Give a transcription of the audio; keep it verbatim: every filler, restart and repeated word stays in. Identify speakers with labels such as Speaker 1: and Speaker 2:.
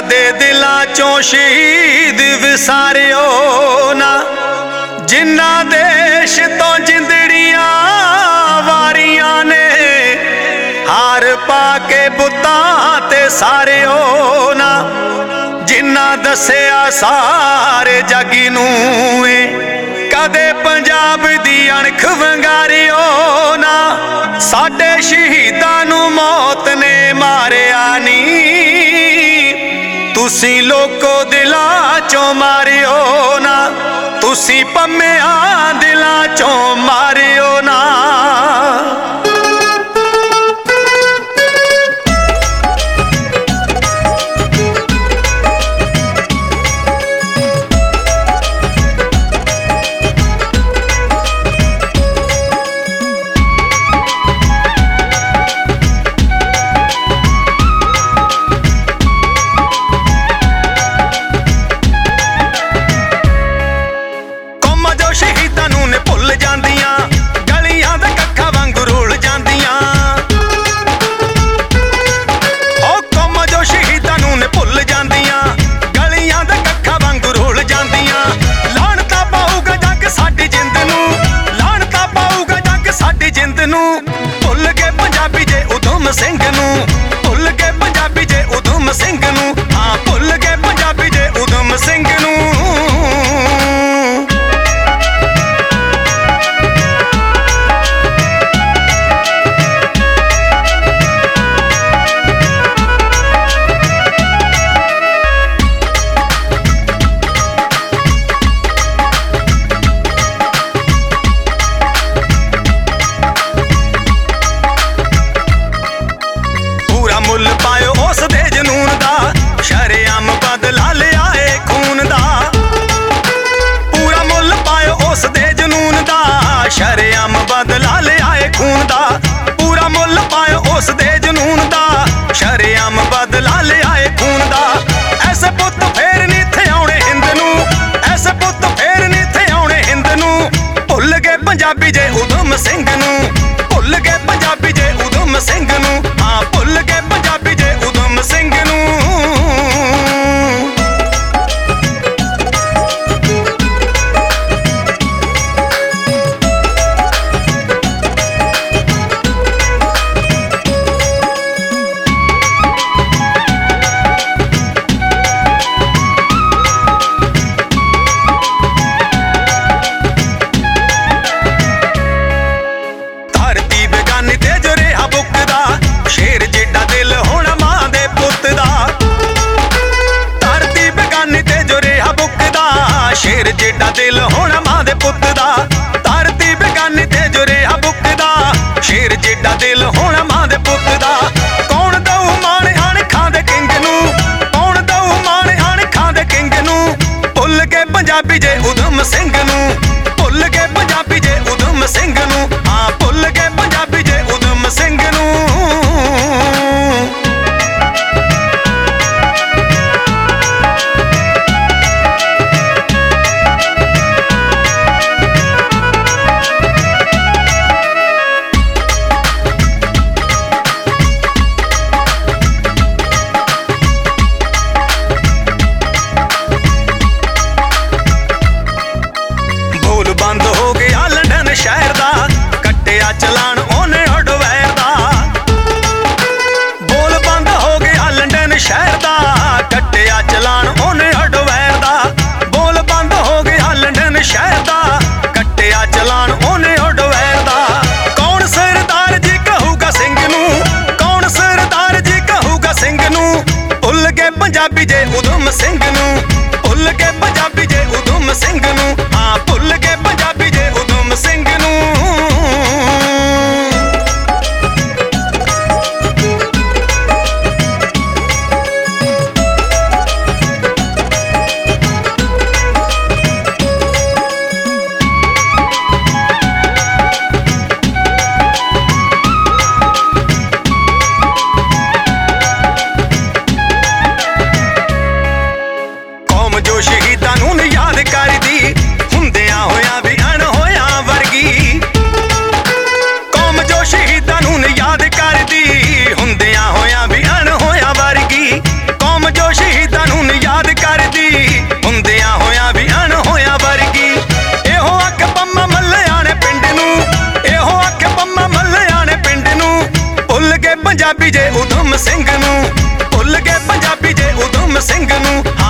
Speaker 1: कदे दिलां चों शहीद विसारियो ना, जिन्ना देश तो जिंदड़ियां वारियां ने हार पा के बुतां ते सारियो ना। जिन्ना दसिया सारे जग नूं कदे पंजाब दी अणख वंगारियो ना, साडे शहीदां नूं मौत ने मारिया नी, तुसी लोको दिलां चों मारियो ना, तुसी पम्मिया दिलां चों मारियो ना। भुल गए पंजाबी जे उधम सिंह नूं, भुल गए पंजाबी जे उधम सिंह नूं, हाँ भुल गए पंजाबी जे उधम सिंह नूं। मुल पायो उस दे जनून दा, शरेआम बदला लिया ए खून दा। पूरा मुल पायो उस दे जनून दा, शरेआम बदला लिया ए खून दा। पूरा मुल पायो उस दे जनून दा, शरेआम बदला लिया ए खून दा। ऐसे पुत फेर नी थे आउणे हिंद नूं, ऐसे पुत फेर नी थे आउणे हिंद नूं। भुल गए पंजाबी जे उधम सिंह नूं, भुल गए पंजाबी जे उधम सिंह नूं, हाँ भुल गए पंजाबी जे उधम सिंह नूं। धरती बेगानी ते जो रेहा बुकदा, शेर जिड्डा दिल होना मां दे पुत दा। धरती बेगानी ते जो रेहा बुकदा, शेर जिड्डा दिल होना मां दे पुत दा। धरती बेगानी ते जो रेहा बुकदा, शेर जिड्डा दिल होना मां दे पुत दा। कौन दऊ माण अणखां दे किंग नूं, कौन दऊ माण अणखां दे किंग नूं। भुल गए पंजाबी जे उधम सिंह नूं, भुल गए पंजाबी जे उधम सिंह नूं, हाँ भुल गए पंजाबी जे उधम सिंह नूं। भूल बंद हो गया लंदन शहर दा, ਪੰਜਾਬੀ ਜੇ ਉਦਮ ਸਿੰਘ ਨੂੰ, ਭੁੱਲ ਗਏ ਪੰਜਾਬੀ ਜੇ ਉਦਮ ਸਿੰਘ ਨੂੰ।